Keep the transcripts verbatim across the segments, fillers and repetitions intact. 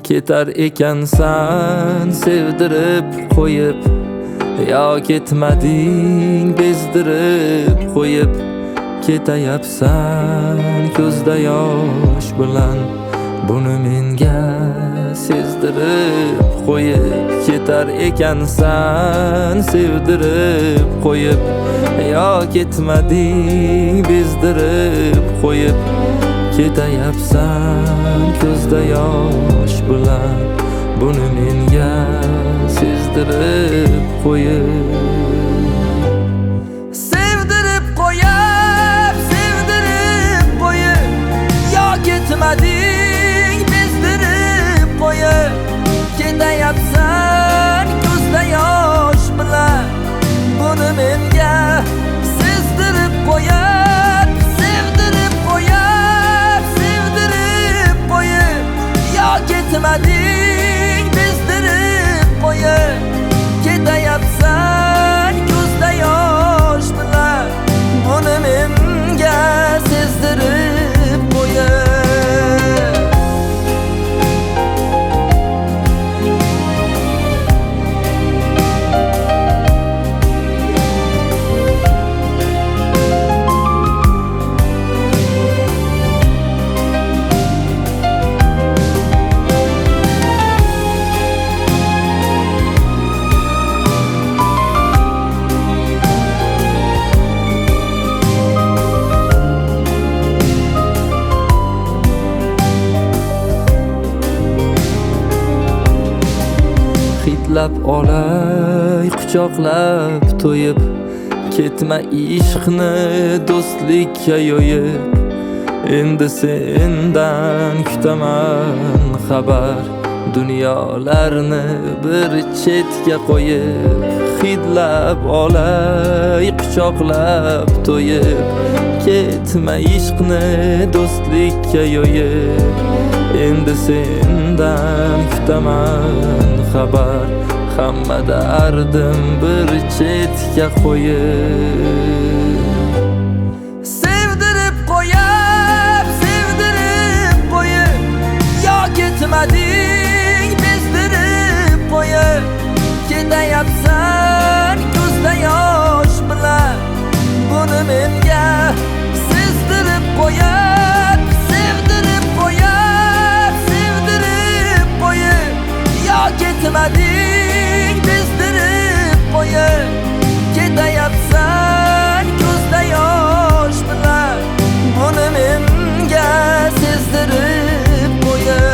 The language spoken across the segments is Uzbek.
ketar ekansan sevdirib qo'yib, yo ketmading bezdirib qo'yib, ketayapsan ko'zda yosh bilan. Buni menga sezdirib qo'yib, ketar ekansan sevdirib qo'yib, yo ketmading bezdirib qo'yib, ketayapsan ko'zda yosh bilan. Buni menga sezdirib qo'yib, sevdirib qo'yib, sevdirib qo'yib, yo ketmading bezdirib qo'yib, ketayapsan ko'zda yosh bilan. Buni menga sezdirib qo'yib, sevdirib qo'yib, sevdirib qo'yib, yo ketmading bezdirib qo'yib, ketayapsan ko'zda yosh bilan. Buni menga sezdirib qo'yib, hitlab olay quchoqlab to'yib, ketma ishqni do'stlikka yo'yib. Endi sendan kutaman xabar, dunyolarni bir chetga qo'yib. Hitlab olay quchoqlab to'yib, ketma ishqni do'stlikka yo'yib. Endi sendan kutaman xabar, hamma dardim bir chetga qo'yib. Sevdirib qo'yib, sevdirib qo'yib, yo ketmading bezdirib qo'yib, ketayapsan ko'zda yosh bilan. Buni menga sezdirib qo'yib, sevdirib qo'yib, sevdirib qo'yib, yo ketmading bezdirib qo'yib, ketayapsan ko'zda yosh bilan. Buni menga sezdirib qo'yib,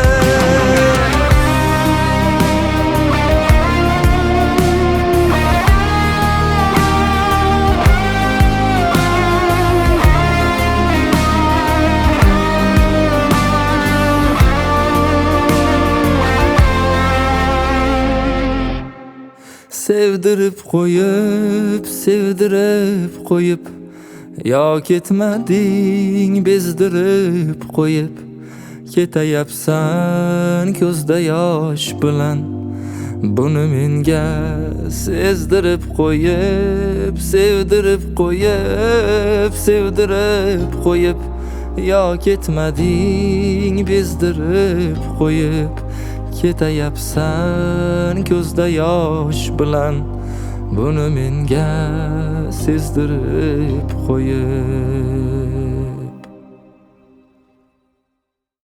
sevdirib qo'yib, sevdirib qo'yib, yo ketmading bezdirib qo'yib, ketayapsan ko'zda yosh bilan. Buni menga sezdirib qo'yib, sevdirib qo'yib, sevdirib qo'yib, yo ketmading bezdirib qo'yib, ketayapsan ko'zda yosh bilan. Buni menga sezdirib qo'yib.